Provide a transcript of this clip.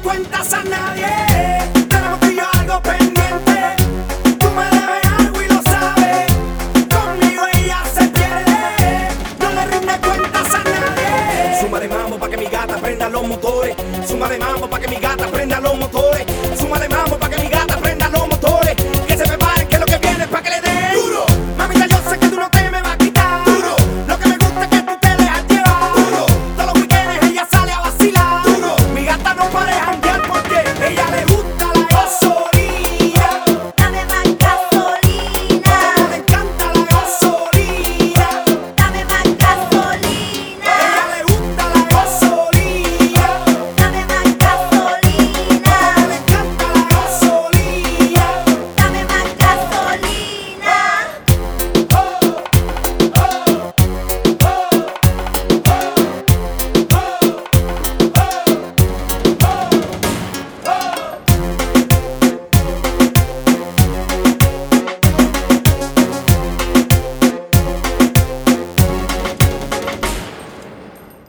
cuentas a nadie. Tenemos tú y yo algo pendiente. Tú me debes algo y lo sabes. Conmigo ella se pierde. No le rinde cuentas a nadie. Súmale mambo pa' que mi gata prenda los motores. Súmale mambo pa' que mi gata prenda los motores. Súmale mambo